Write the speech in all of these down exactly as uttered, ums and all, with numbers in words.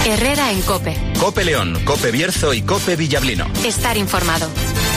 Herrera en COPE. COPE León, COPE Bierzo y COPE Villablino. Estar informado.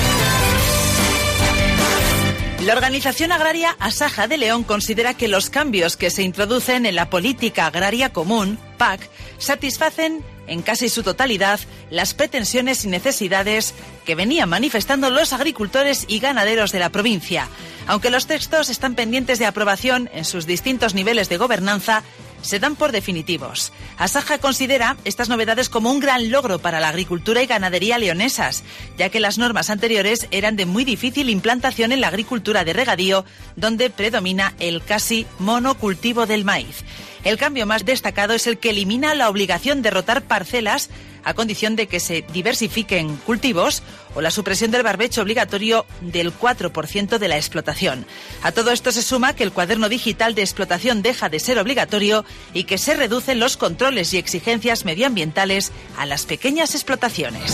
La Organización Agraria Asaja de León considera que los cambios que se introducen en la Política Agraria Común, P A C, satisfacen en casi su totalidad las pretensiones y necesidades que venían manifestando los agricultores y ganaderos de la provincia. Aunque los textos están pendientes de aprobación en sus distintos niveles de gobernanza, se dan por definitivos. Asaja considera estas novedades como un gran logro para la agricultura y ganadería leonesas, ya que las normas anteriores eran de muy difícil implantación en la agricultura de regadío, donde predomina el casi monocultivo del maíz. El cambio más destacado es el que elimina la obligación de rotar parcelas a condición de que se diversifiquen cultivos o la supresión del barbecho obligatorio del cuatro por ciento de la explotación. A todo esto se suma que el cuaderno digital de explotación deja de ser obligatorio y que se reducen los controles y exigencias medioambientales a las pequeñas explotaciones.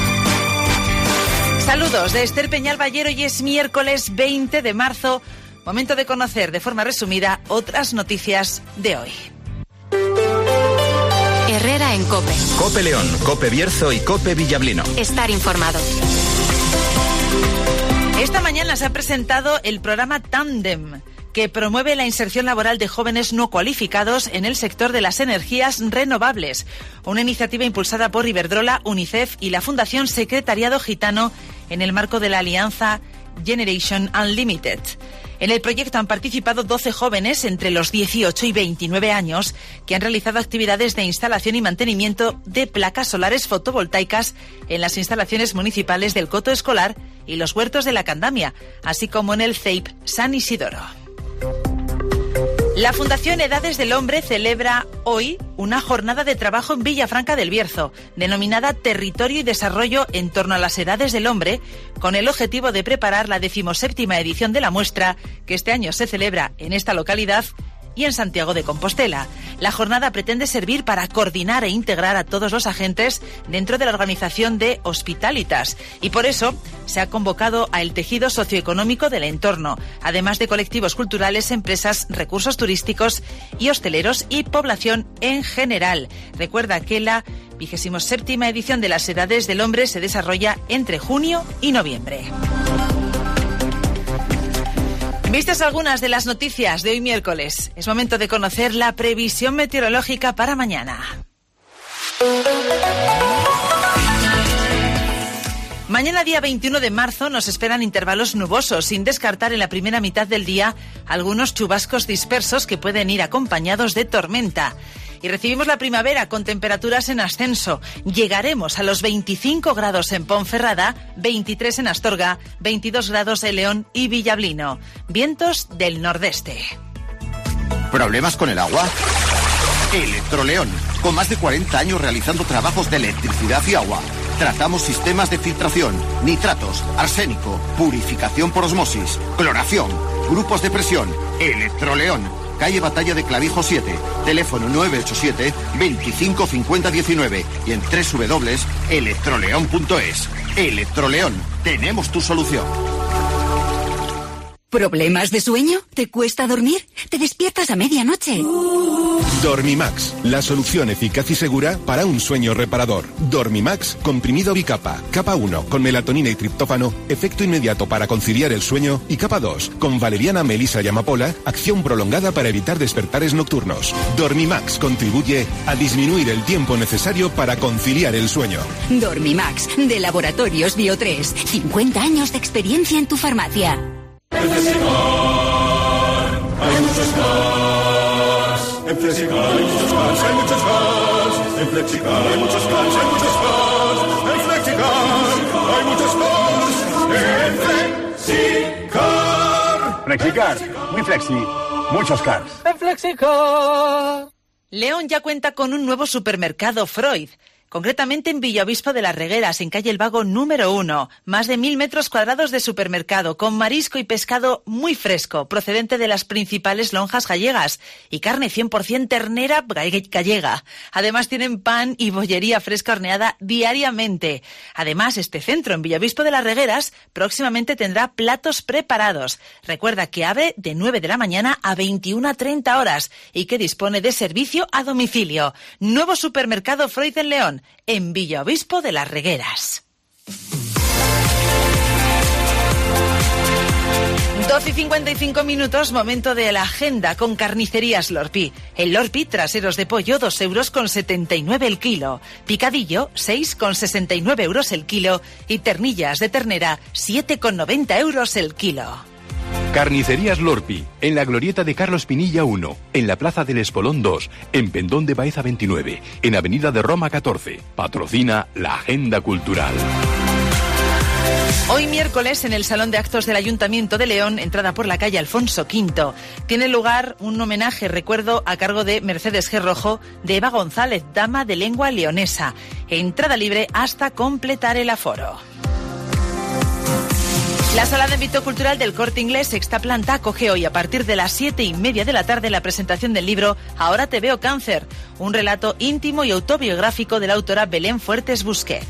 Saludos de Esther Peñalba-Llero y es miércoles veinte de marzo. Momento de conocer de forma resumida otras noticias de hoy. Herrera en COPE. COPE León, COPE Bierzo y COPE Villablino. Estar informado. Esta mañana se ha presentado el programa Tándem, que promueve la inserción laboral de jóvenes no cualificados en el sector de las energías renovables. Una iniciativa impulsada por Iberdrola, UNICEF y la Fundación Secretariado Gitano en el marco de la alianza Generation Unlimited. En el proyecto han participado doce jóvenes entre los dieciocho y veintinueve años que han realizado actividades de instalación y mantenimiento de placas solares fotovoltaicas en las instalaciones municipales del Coto Escolar y los huertos de la Candamia, así como en el C E I P San Isidoro. La Fundación Edades del Hombre celebra hoy una jornada de trabajo en Villafranca del Bierzo, denominada Territorio y Desarrollo en torno a las edades del hombre, con el objetivo de preparar la decimoséptima edición de la muestra, que este año se celebra en esta localidad y en Santiago de Compostela. La jornada pretende servir para coordinar e integrar a todos los agentes dentro de la organización de Hospitalitas y por eso se ha convocado al tejido socioeconómico del entorno, además de colectivos culturales, empresas, recursos turísticos y hosteleros y población en general. Recuerda que la vigésima séptima edición de las Edades del Hombre se desarrolla entre junio y noviembre. Vistas algunas de las noticias de hoy miércoles, es momento de conocer la previsión meteorológica para mañana. Mañana día veintiuno de marzo nos esperan intervalos nubosos, sin descartar en la primera mitad del día algunos chubascos dispersos que pueden ir acompañados de tormenta. Y recibimos la primavera con temperaturas en ascenso. Llegaremos a los veinticinco grados en Ponferrada, veintitrés en Astorga, veintidós grados en León y Villablino. Vientos del nordeste. ¿Problemas con el agua? Electroleón, con más de cuarenta años realizando trabajos de electricidad y agua. Tratamos sistemas de filtración, nitratos, arsénico, purificación por osmosis, cloración, grupos de presión. Electroleón. Calle Batalla de Clavijo siete, teléfono nueve ocho siete, veinticinco cincuenta diecinueve y en doble u doble u doble u punto electroleón punto es. Electroleón, tenemos tu solución. ¿Problemas de sueño? ¿Te cuesta dormir? ¿Te despiertas a medianoche? Dormimax, la solución eficaz y segura para un sueño reparador. Dormimax, comprimido bicapa. Capa uno, con melatonina y triptófano, efecto inmediato para conciliar el sueño. Y capa dos, con valeriana, melisa y amapola, acción prolongada para evitar despertares nocturnos. Dormimax contribuye a disminuir el tiempo necesario para conciliar el sueño. Dormimax, de Laboratorios Bio tres. cincuenta años de experiencia en tu farmacia. En Flexicar hay muchos cars. En Flexicar hay muchos cars, hay muchos cars. En Flexicar hay muchos cars, hay muchos cars. En Flexicar hay muchos cars. En Flexicar. Flexicar, muy flexi, muchos cars. En Flexicar. León ya cuenta con un nuevo supermercado Freud. concretamente en Villaobispo de las Regueras, en calle El Vago número uno. Más de mil metros cuadrados de supermercado, con marisco y pescado muy fresco, procedente de las principales lonjas gallegas, y carne cien por ciento ternera gallega. Además tienen pan y bollería fresca horneada diariamente. Además, este centro en Villaobispo de las Regueras próximamente tendrá platos preparados. Recuerda que abre de nueve de la mañana a veintiuna a treinta horas y que dispone de servicio a domicilio. Nuevo supermercado Freud en León, en Villaobispo de las Regueras. doce y cincuenta y cinco minutos, momento de la agenda con Carnicerías Lorpi. El Lorpi, traseros de pollo, dos euros con setenta y nueve el kilo. Picadillo, seis con sesenta y nueve euros el kilo. Y ternillas de ternera, siete con noventa euros el kilo. Carnicerías Lorpi, en la glorieta de Carlos Pinilla uno, en la Plaza del Espolón dos, en Pendón de Baeza veintinueve, en Avenida de Roma catorce. Patrocina la Agenda Cultural. Hoy miércoles, en el Salón de Actos del Ayuntamiento de León, entrada por la calle Alfonso quinto, tiene lugar un homenaje, recuerdo, a cargo de Mercedes G. Rojo, de Eva González, dama de lengua leonesa. Entrada libre hasta completar el aforo. La Sala de Ámbito Cultural del Corte Inglés, sexta planta, acoge hoy a partir de las siete y media de la tarde la presentación del libro Ahora te veo cáncer, un relato íntimo y autobiográfico de la autora Belén Fuertes Busquet.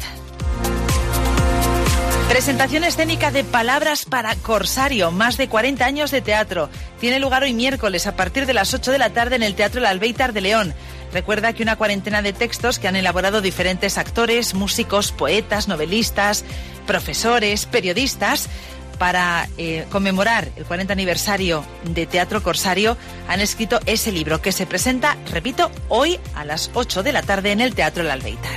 Presentación escénica de Palabras para Corsario, más de cuarenta años de teatro. Tiene lugar hoy miércoles a partir de las ocho de la tarde en el Teatro El Albéitar de León. Recuerda que una cuarentena de textos que han elaborado diferentes actores, músicos, poetas, novelistas, profesores, periodistas, para eh, conmemorar el cuarenta aniversario de Teatro Corsario, han escrito ese libro que se presenta, repito, hoy a las ocho de la tarde en el Teatro El Albéitar.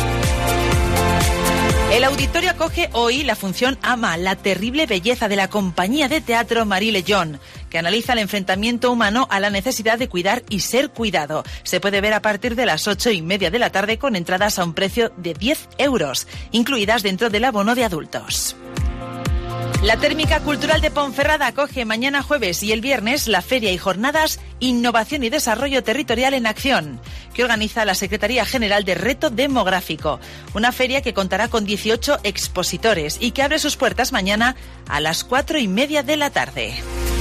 El auditorio acoge hoy la función Ama, la terrible belleza, de la compañía de teatro Marile John, que analiza el enfrentamiento humano a la necesidad de cuidar y ser cuidado. Se puede ver a partir de las ocho y media de la tarde con entradas a un precio de diez euros, incluidas dentro del abono de adultos. La Térmica Cultural de Ponferrada acoge mañana jueves y el viernes la Feria y Jornadas Innovación y Desarrollo Territorial en Acción, que organiza la Secretaría General de Reto Demográfico. Una feria que contará con dieciocho expositores y que abre sus puertas mañana a las cuatro y media de la tarde.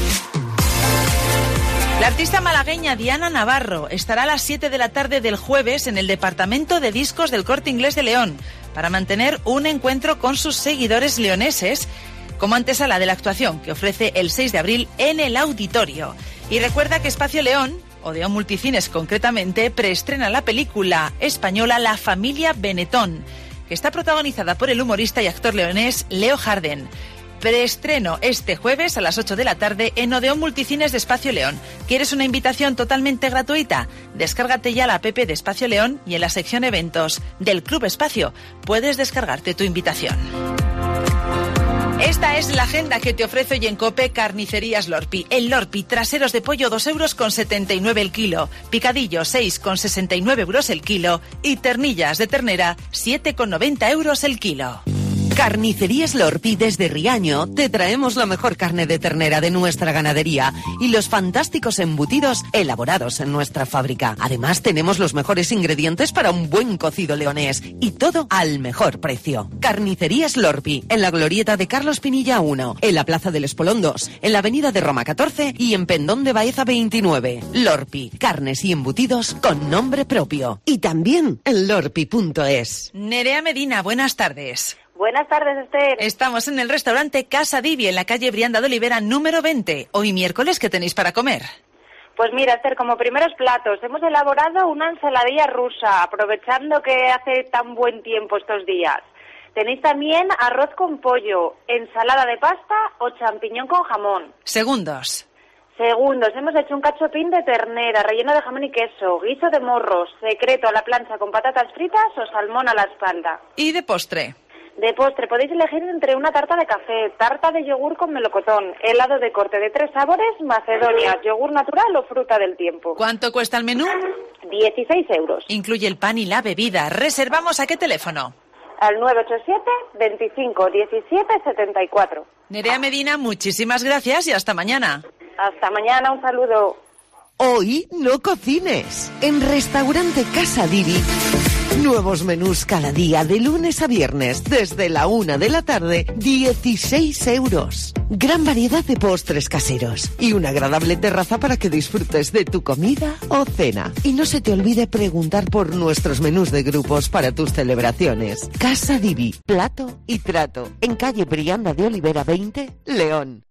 La artista malagueña Diana Navarro estará a las siete de la tarde del jueves en el Departamento de Discos del Corte Inglés de León para mantener un encuentro con sus seguidores leoneses, como antesala de la actuación que ofrece el seis de abril en el auditorio. Y recuerda que Espacio León, Odeón Multicines concretamente, preestrena la película española La familia Benetton, que está protagonizada por el humorista y actor leonés Leo Harden. Preestreno este jueves a las ocho de la tarde en Odeón Multicines de Espacio León. ¿Quieres una invitación totalmente gratuita? Descárgate ya la app de Espacio León y en la sección eventos del Club Espacio puedes descargarte tu invitación. Esta es la agenda que te ofrece hoy en COPE Carnicerías Lorpi. El Lorpi, traseros de pollo, dos euros con setenta y nueve el kilo. Picadillo, seis con sesenta y nueve euros el kilo. Y ternillas de ternera, siete con noventa euros el kilo. Carnicerías Lorpi desde Riaño te traemos la mejor carne de ternera de nuestra ganadería y los fantásticos embutidos elaborados en nuestra fábrica. Además tenemos los mejores ingredientes para un buen cocido leonés y todo al mejor precio. Carnicerías Lorpi, en la glorieta de Carlos Pinilla uno, en la Plaza del Espolón dos, en la Avenida de Roma catorce y en Pendón de Baeza veintinueve. Lorpi, carnes y embutidos con nombre propio. Y también en lorpi punto es. Nerea Medina, buenas tardes. Buenas tardes, Esther. Estamos en el restaurante Casa Divi, en la calle Brianda de Olivera, número veinte. Hoy miércoles, ¿qué tenéis para comer? Pues mira, Esther, como primeros platos, hemos elaborado una ensaladilla rusa, aprovechando que hace tan buen tiempo estos días. Tenéis también arroz con pollo, ensalada de pasta o champiñón con jamón. Segundos. Segundos, hemos hecho un cachopín de ternera, relleno de jamón y queso, guiso de morros, secreto a la plancha con patatas fritas o salmón a la espalda. ¿Y de postre? De postre podéis elegir entre una tarta de café, tarta de yogur con melocotón, helado de corte de tres sabores, macedonias, yogur natural o fruta del tiempo. ¿Cuánto cuesta el menú? dieciséis euros. Incluye el pan y la bebida. ¿Reservamos a qué teléfono? Al nueve ocho siete, veinticinco, diecisiete, setenta y cuatro. Nerea Medina, muchísimas gracias y hasta mañana. Hasta mañana, un saludo. Hoy no cocines. En Restaurante Casa Divi Nuevos menús cada día de lunes a viernes, desde la una de la tarde, dieciséis euros. Gran variedad de postres caseros y una agradable terraza para que disfrutes de tu comida o cena. Y no se te olvide preguntar por nuestros menús de grupos para tus celebraciones. Casa Divi, plato y trato, en calle Brianda de Olivera veinte, León.